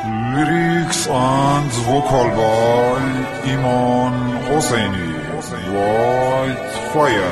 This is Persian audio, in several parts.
Lyrics and vocal by Iman Hosseini. White Fire.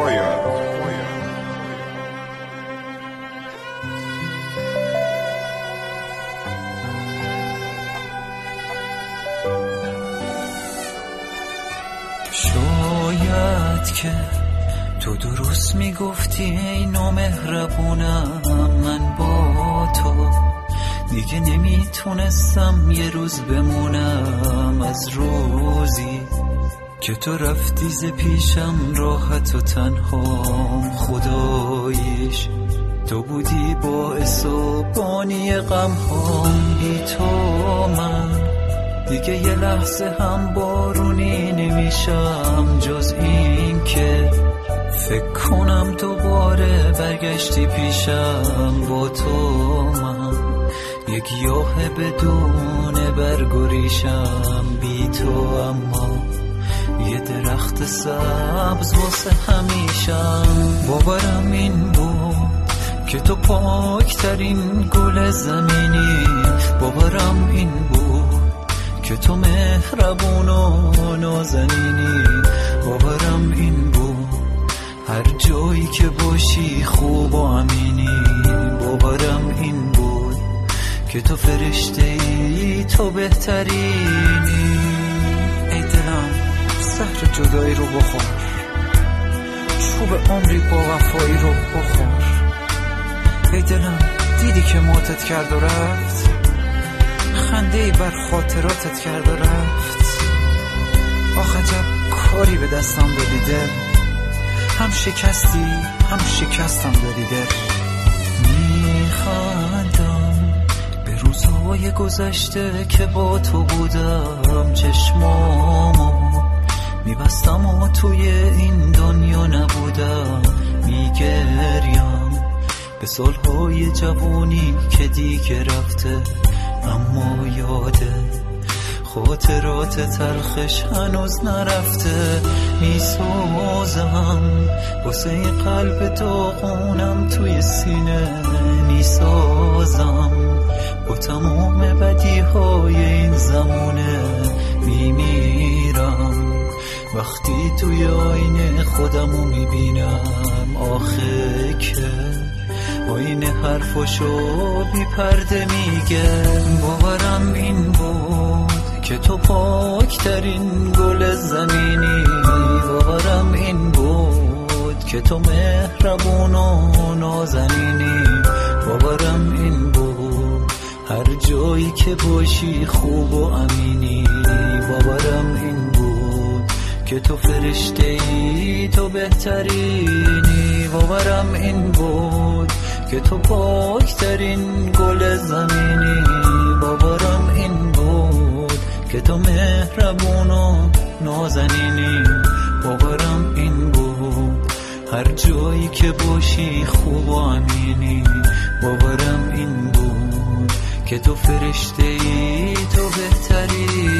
شاید که تو درست میگفتی ای نامهربونم، من با تو دیگه نمیتونستم یه روز بمونم. از روزی که تو رفتی ز پیشم راحت و تنهام، خداییش تو بودی باعث و بانی غمهام. بی تو من دیگه یه لحظه هم بارونی نمیشم، جز این که فکر کنم دوباره برگشتی پیشم. با تو من یک گیاه بدون برگریشم، بی تو اما یه درخت سبز واسه همیشم. باورم این بود که تو پاکترین گل زمینی، باورم این بود که تو مهربون و نازنینی، باورم این بود هر جایی که باشی خوب و امینی، باورم این بود که تو فرشته ای، تو بهترینی. ای دلم زهر جدایی رو بخور، چوب عمری با وفایی رو بخور. ای دلم دیدی که موتت کرد و رفت، خنده ای بر خاطراتت کرد و رفت. آخ عجب کاری به دستم دادی دل، هم شکستی هم شکستم دادی دل. میخندم به روزهای گذشته که با تو بودم، چشمامو میبستم و توی این دنیا نبودم. میگریم به سالهای جوانی که دیگه رفته، اما یاده خاطرات تلخش هنوز نرفته. میسازم واسه این قلب داغونم توی سینه، میسازم با تمام بدیهای این زمونه. میمیرم وقتی توی آینه خودمو میبینم، آخه که آینه حرفاشو بی پرده میگه. باورم این بود که تو پاکترین گل زمینی، باورم این بود که تو مهربون و نازنینی، باورم این بود هر جایی که باشی خوب و امینی، باورم این بود که تو فرشته ای، تو بهترینی، باورم این بود که تو پاکترین گل زمینی، باورم این بود که تو مهربون و نازنینی، باورم این بود هر جایی که باشی خوب و امینی، باورم این بود که تو فرشته ای، تو بهترینی.